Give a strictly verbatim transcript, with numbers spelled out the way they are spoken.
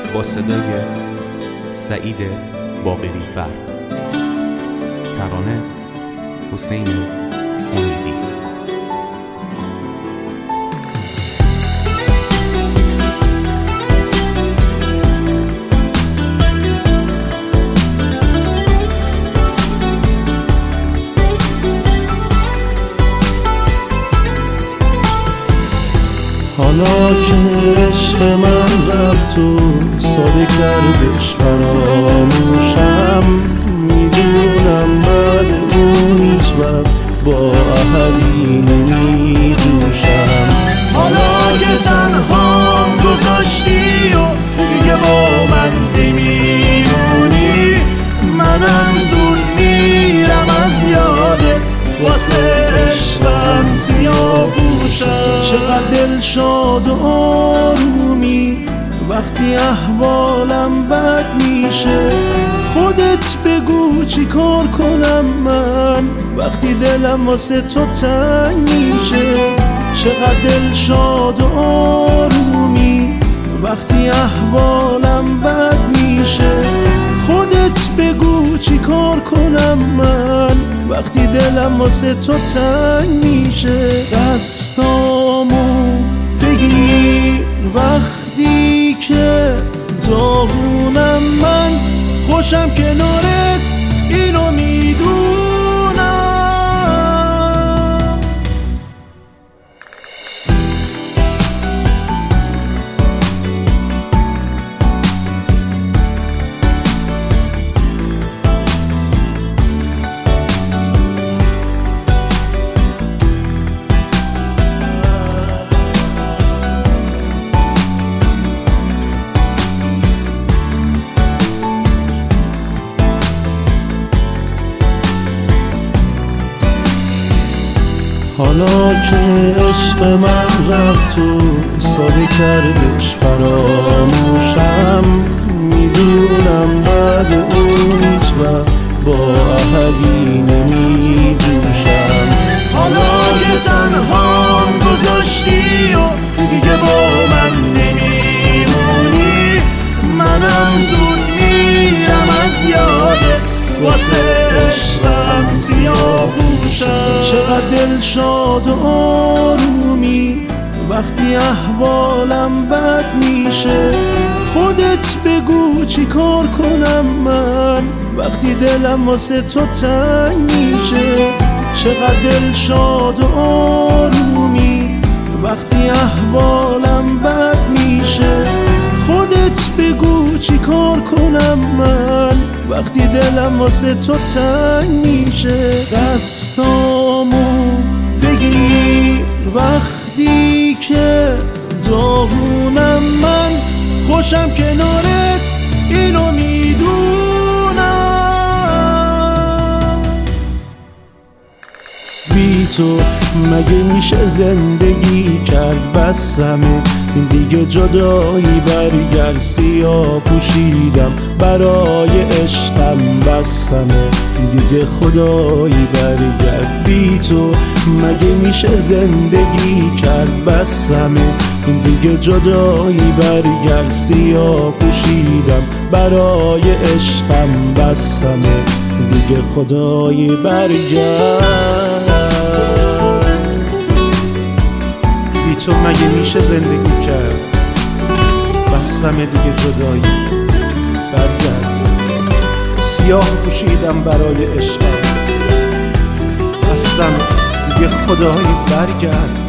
با صدای سعید باقری فرد. ترانه حسین امیدی. حالا که عشق من رفت و ساده کردش فراموشم، میدونم بعد اون هیچ وقت با احدی نمی جوشم. حالا که تنها گذاشتی و دیگه با من نمیمونی، منم زود میرم از یادت واسه عشقم سیاه پوشم. چقدر دل شاد و آرومی وقتی احوالم بد میشه، خودت بگو چی کار کنم من وقتی دلم واسه تو تنگ میشه. چقدر دل شاد و آرومی وقتی احوالم بد میشه، خودت بگو چی کار کنم من وقتی دلم واسه تو تنگ میشه. دستامو بگیر وقتی که داغونم، من خوشم کنارت اینو میدونم. حالا که عشق من رفت و ساده کردش فراموشم، میدونم بعد اون هیچ وقت با احدی نمی جوشم. حالا که تنها گذاشتی و دیگه با من نمیمونی، منم زود میرم از یادت واسه عشقم سیاه پوشم. چقدر دل شاد و آرومی وقتی احوالم بد میشه، خودت بگو چی کار کنم من وقتی دلم واسه تو تنگ میشه. چقدر دل شاد و آرومی وقتی احوالم بد میشه، خودت بگو چی کار کنم من وقتی دلم واسه تو تنگ میشه. دستامو بگیر وقتی که داغونم، من خوشم کنارت اینو میدونم. بی تو مگه میشه زندگی کرد؟ بسمه دیگه جدایی برگرد، سیاه پوشیدم برای عشقم بسمه دیگه خدایی برگرد. بی تو مگه میشه زندگی کرد؟ بسمه دیگه جدایی برگرد، سیاه پوشیدم برای عشقم بسمه دیگه خدایی برگرد. بی تو مگه میشه زندگی کرد؟ بستم دیگه جدایی برگرد، سیاه پوشیدم برای عشقم بستم دیگه خدایی برگرد.